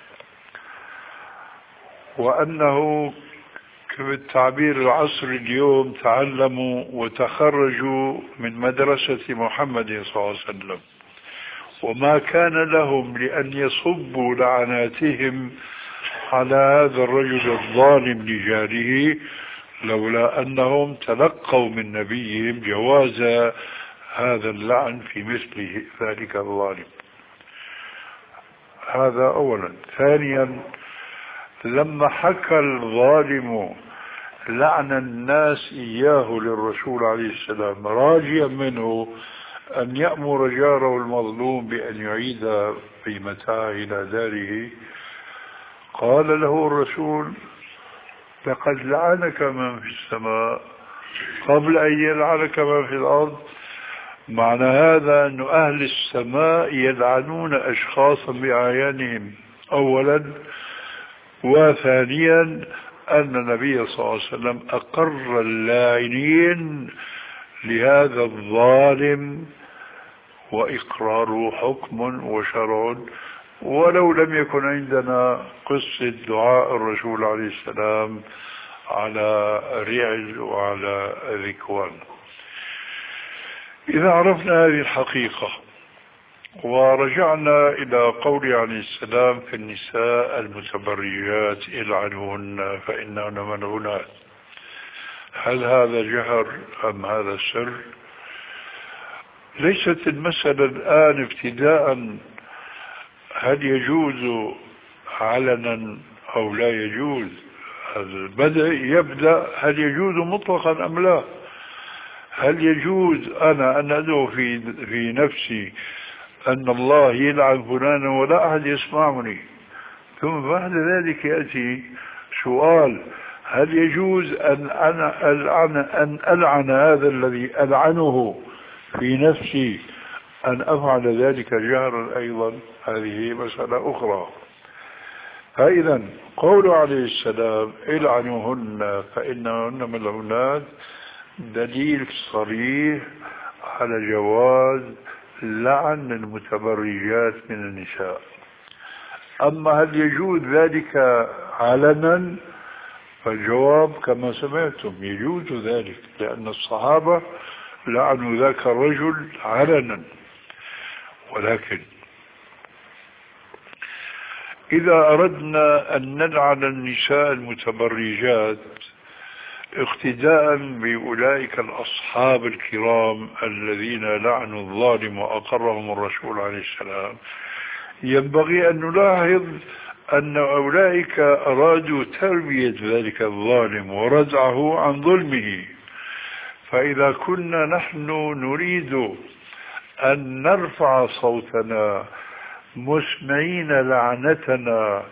وأنه بالتعبير العصري اليوم تعلموا وتخرجوا من مدرسة محمد صلى الله عليه وسلم، وما كان لهم لأن يصبوا لعناتهم على هذا الرجل الظالم لجاره لولا أنهم تلقوا من نبيهم جواز هذا اللعن في مثل ذلك الظالم. هذا أولا. ثانيا، لما حكى الظالم لعن الناس إياه للرسول عليه السلام راجيا منه أن يأمر جاره المظلوم بأن يعيد قيمتها إلى داره، قال له الرسول: لقد لعنك من في السماء قبل أن يلعنك من في الأرض. معنى هذا أن أهل السماء يلعنون أشخاصا بأعيانهم أولا، وثانيا أن النبي صلى الله عليه وسلم أقر اللاعنين لهذا الظالم، وإقراره حكم وشرع، ولو لم يكن عندنا قصة دعاء الرسول عليه السلام على رعل وعلى ذكوان. إذا عرفنا هذه الحقيقة ورجعنا إلى قول عليه السلام في النساء المتبرجات العنوهن فإنهن ملعونات، هل هذا جهر أم هذا سر؟ ليست المسألة الآن ابتداء هل يجوز علنا أو لا يجوز، يبدأ هل يجوز مطلقا أم لا. هل يجوز أنا أن أدعو في نفسي أن الله يلعن فلانا ولا أحد يسمعني، ثم بعد ذلك يأتي سؤال: هل يجوز أن ألعن هذا الذي ألعنه في نفسي أن أفعل ذلك جهرا أيضا؟ هذه مسألة أخرى. فإذا قول عليه السلام العنوهن فإنهن ملعونات دليل صريح على جواز لعن المتبرجات من النساء. أما هل يجوز ذلك علنا؟ فالجواب كما سمعتم يجوز ذلك، لأن الصحابة لعنوا ذاك الرجل علنا. ولكن إذا أردنا أن نلعن النساء المتبرجات اقتداء بأولئك الأصحاب الكرام الذين لعنوا الظالم وأقرهم الرسول عليه السلام، ينبغي أن نلاحظ أن أولئك أرادوا تربية ذلك الظالم وردعه عن ظلمه. فإذا كنا نحن نريد أن نرفع صوتنا مسمعين لعنتنا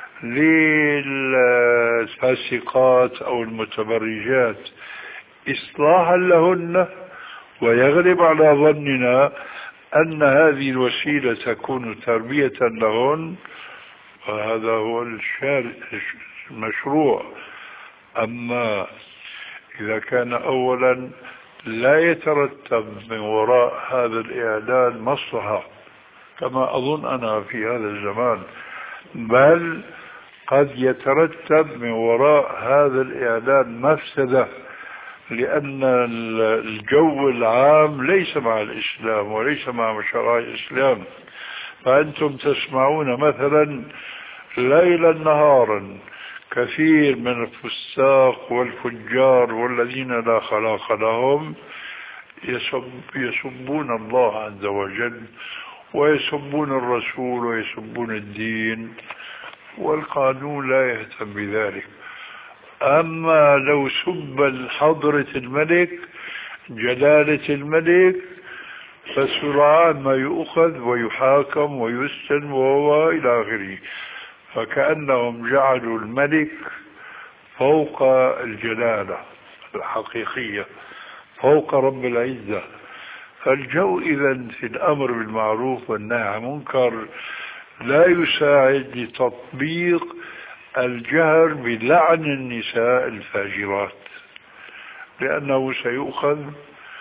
للفاسقات أو المتبرجات إصلاحا لهن، ويغلب على ظننا أن هذه الوسيلة تكون تربية لهن، فهذا هو المشروع. أما إذا كان أولا لا يترتب من وراء هذا الإعلان مصلحة كما أظن أنا في هذا الزمان، بل قد يترتب من وراء هذا الإعلان مفسدة، لأن الجو العام ليس مع الإسلام وليس مع شرائع الإسلام. فأنتم تسمعون مثلا ليلا نهارا كثير من الفساق والفجار والذين لا خلاق لهم يسبون الله عز وجل ويسبون الرسول ويسبون الدين، والقانون لا يهتم بذلك. أما لو سب حضرة الملك جلالة الملك فسرعان ما يؤخذ ويحاكم ويسجن وهو إلى آخره، فكأنهم جعلوا الملك فوق الجلالة الحقيقية، فوق رب العزة. فالجو إذن في الأمر بالمعروف والنهي عن المنكر لا يساعد لتطبيق الجهر بلعن النساء الفاجرات، لأنه سيؤخذ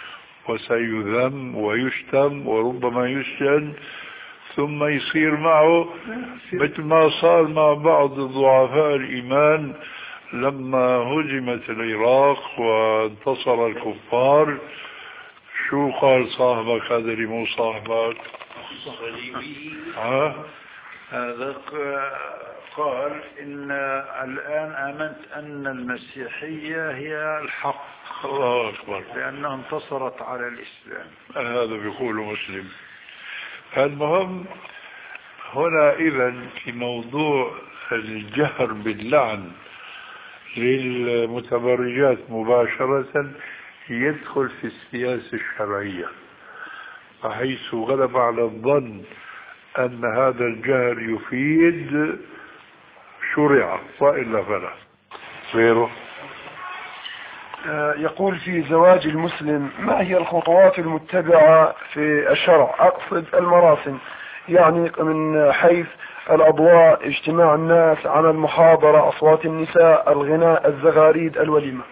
وسيذم ويشتم وربما يسجن، ثم يصير معه مثل ما صار مع بعض ضعفاء الإيمان لما هزمت العراق وانتصر الكفار. شو قال صاحبك هذا اللي مو صاحبك؟ هذا قال إن الآن آمنت أن المسيحية هي الحق. الله أكبر. لأنها انتصرت على الإسلام. هذا بيقوله مسلم. المهم هنا إذن في موضوع الجهر باللعن للمتبرجات مباشرة يدخل في السياسة الشرعية، حيث غلب على الظن أن هذا الجهر يفيد شرع وإلا فلا. غيره يقول في زواج المسلم ما هي الخطوات المتبعة في الشرع؟ أقصد المراسم، يعني من حيث الأضواء، اجتماع الناس، عمل محاضرة، أصوات النساء، الغناء، الزغاريد، الوليمة.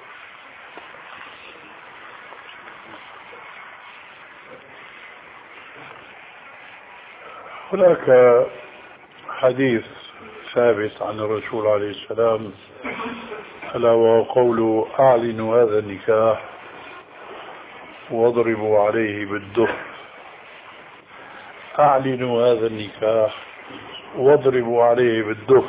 هناك حديث ثابت عن الرسول عليه السلام ألا وقوله أعلنوا هذا النكاح واضربوا عليه بالدف. أعلنوا هذا النكاح واضربوا عليه بالدف.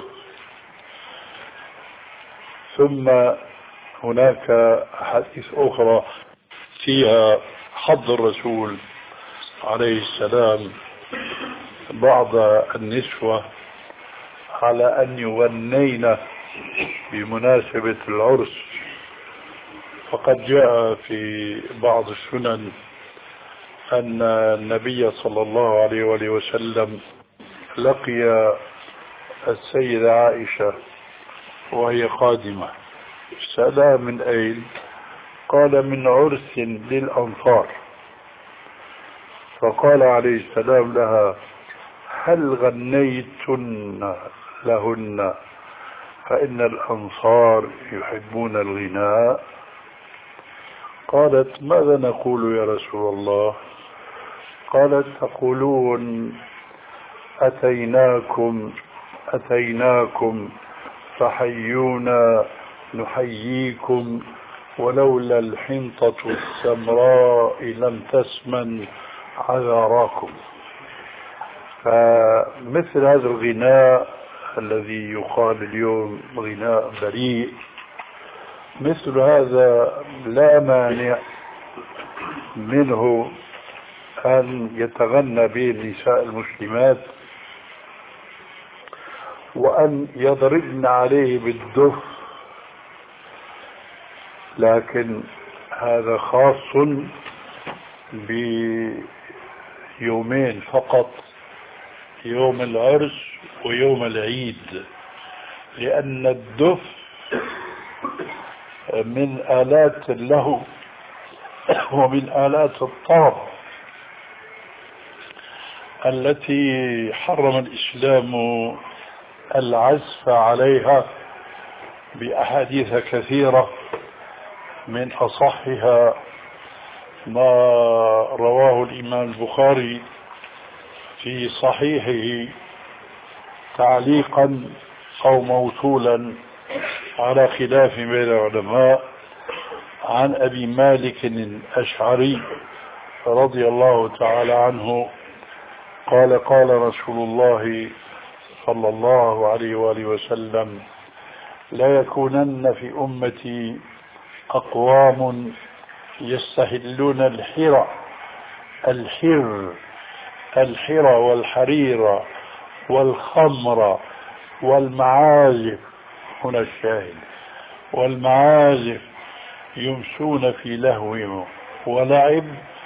ثم هناك حديث أخرى فيها حض الرسول عليه السلام بعض النسوة على أن يغنين بمناسبة العرس. فقد جاء في بعض السنن أن النبي صلى الله عليه وآله وسلم لقي السيدة عائشة وهي قادمة، سألها من أين؟ قال من عرس للأنصار. فقال عليه السلام لها هل غنيتن لهن فإن الأنصار يحبون الغناء؟ قالت ماذا نقول يا رسول الله؟ قالت تقولون أتيناكم فحيونا نحييكم ولولا الحنطة السمراء لم تسمن عذراكم. فمثل هذا الغناء الذي يقال اليوم غناء بريء، مثل هذا لا مانع منه أن يتغنى به النساء المسلمات وأن يضربن عليه بالدف، لكن هذا خاص بيومين فقط، يوم العرس ويوم العيد، لأن الدف من آلات اللهو ومن آلات الطرب التي حرم الإسلام العزف عليها بأحاديث كثيرة، من أصحها ما رواه الإمام البخاري في صحيحه تعليقا أو موصولا على خلاف بين العلماء عن أبي مالك الأشعري رضي الله تعالى عنه قال قال رسول الله صلى الله عليه وآله وسلم لا يكونن في أمتي أقوام يستهلون الحر والحرير والخمر والمعازف، هنا الشاهد، والمعازف، يمسون في لهو ولعب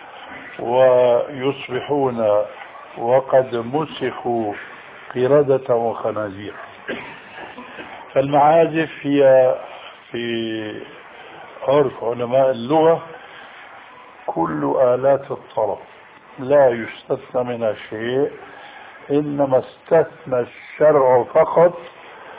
ويصبحون وقد مسخوا قردة وخنازير. فالمعازف هي في عرف علماء اللغة كل آلات الطرب، لا يستثنى منها شيء، إنما استثنى الشرع فقط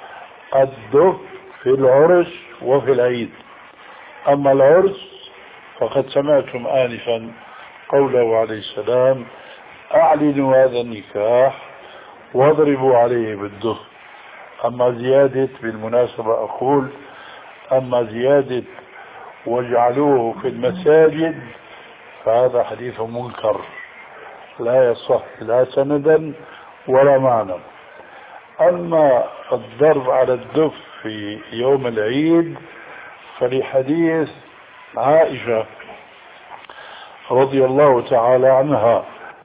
الدف في العرس وفي العيد. أما العرس فقد سمعتم آنفا قوله عليه السلام: أعلنوا هذا النكاح واضربوا عليه بالدف. أما زيادة، بالمناسبة أقول، أما زيادة واجعلوه في المساجد فهذا حديث منكر لا يصح لا سندا ولا معنى. أما الضرب على الدف في يوم العيد فلحديث عائشة رضي الله تعالى عنها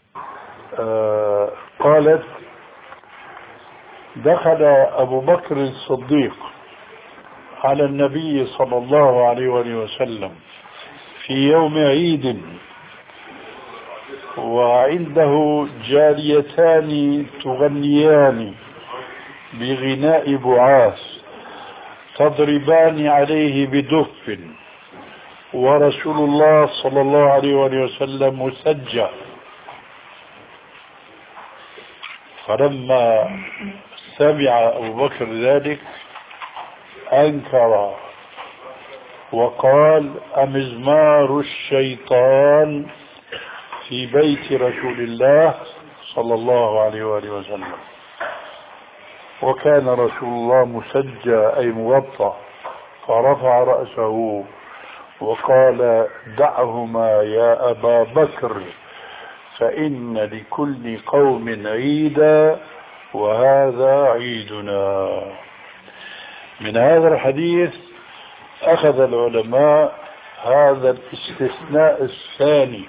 قالت: دخل أبو بكر الصديق على النبي صلى الله عليه وسلم في يوم عيد وعنده جاريتان تغنيان بغناء بعاث تضربان عليه بدف، ورسول الله صلى الله عليه وسلم مسجى. فلما سمع أبو بكر ذلك أنكر وقال: أمزمار الشيطان في بيت رسول الله صلى الله عليه وسلم. وكان رسول الله مسجى أي مغطى، فرفع رأسه وقال: دعهما يا أبا بكر فإن لكل قوم عيدا وهذا عيدنا. من هذا الحديث أخذ العلماء هذا الاستثناء الثاني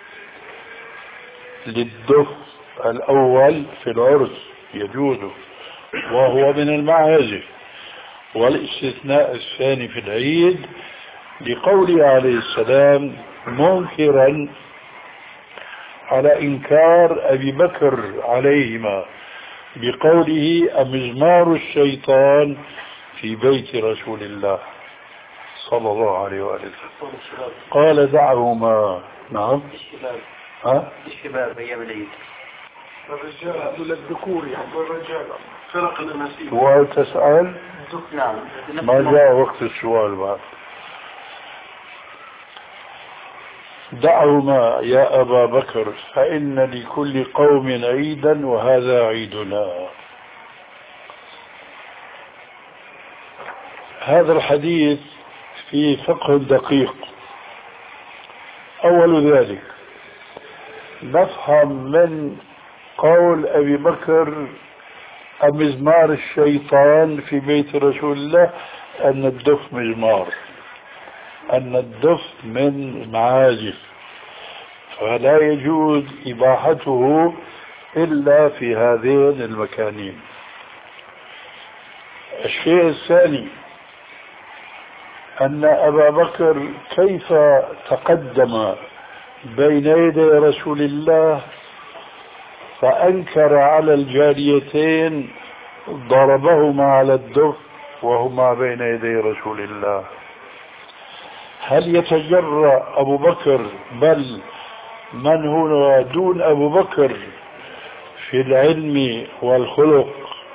للدف الأول في العرس يجوز وهو من المعازف، والاستثناء الثاني في العيد لقوله عليه السلام منكرا على إنكار أبي بكر عليهما بقوله: أمزمار الشيطان في بيت رسول الله صلى الله عليه وسلم. قال: دعهما. نعم. الشباب أيام العيد الرجال للذكور يعني والرجال فرق النسيب. وتسأل؟ نعم. ما جاء وقت السؤال بعد. دعهما يا أبا بكر فإن لكل قوم عيدا وهذا عيدنا. هذا الحديث فيه فقه دقيق. أول ذلك نفهم من قول أبي بكر مزمار الشيطان في بيت رسول الله أن الدف مزمار، أن الدف من معازف، فلا يجوز إباحته إلا في هذين المكانين. الشيء الثاني أن أبا بكر كيف تقدم بين يدي رسول الله فأنكر على الجاريتين ضربهما على الدف وهما بين يدي رسول الله. هل يتجرأ أبو بكر، بل من هو دون أبو بكر في العلم والخلق؟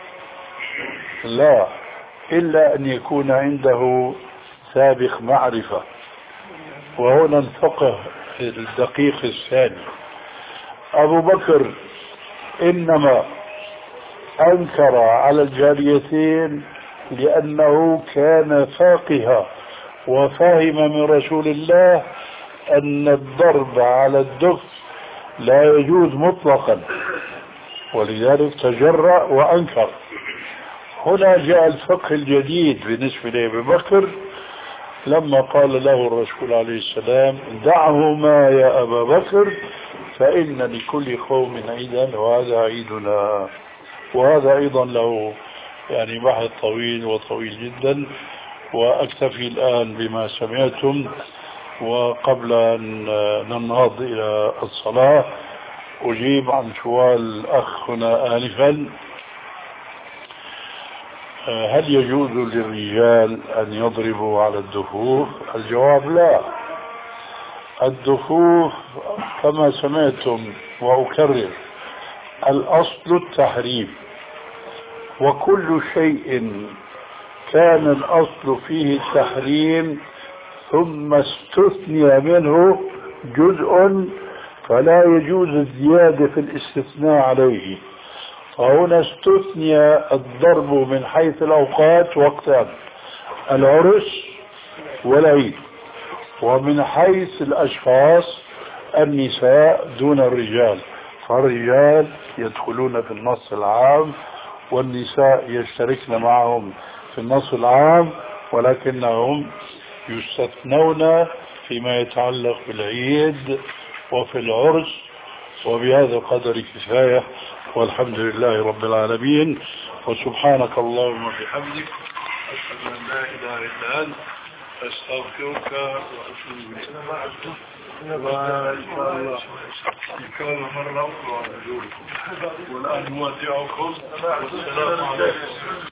لا، إلا أن يكون عنده سابق معرفة. وهنا الفقه الدقيق الثاني: أبو بكر إنما أنكر على الجاريتين لأنه كان فاقها وفهم من رسول الله أن الضرب على الدف لا يجوز مطلقا، ولذلك تجرأ وأنكر. هنا جاء الفقه الجديد بالنسبة لأبي بكر لما قال له الرسول عليه السلام: دعهما يا أبا بكر فإن لكل قوم عيدا وهذا عيدنا. وهذا أيضا له يعني بحث طويل وطويل جدا، وأكتفي الآن بما سمعتم. وقبل أن ننهض إلى الصلاة أجيب عن سؤال الأخ هنا آنفا: هل يجوز للرجال أن يضربوا على الدفوف؟ الجواب لا. الدفوف كما سمعتم وأكرر الأصل التحريم، وكل شيء كان الأصل فيه التحريم ثم استثني منه جزء فلا يجوز الزيادة في الاستثناء عليه. فهنا استثني الضرب من حيث الأوقات وقتان: العرس والعيد، ومن حيث الأشخاص النساء دون الرجال، فالرجال يدخلون في النص العام والنساء يشتركن معهم في النص العام، ولكنهم يستثنون فيما يتعلق بالعيد وفي العرس. وبهذا القدر كفاية، والحمد لله رب العالمين، وسبحانك اللهم وبحمدك، أشهد أن لا إله إلا أنت، أستغفرك وأتوب إليك. إن كان مرة أخرى أزوركم، والآن نودعكم، والسلام عليكم.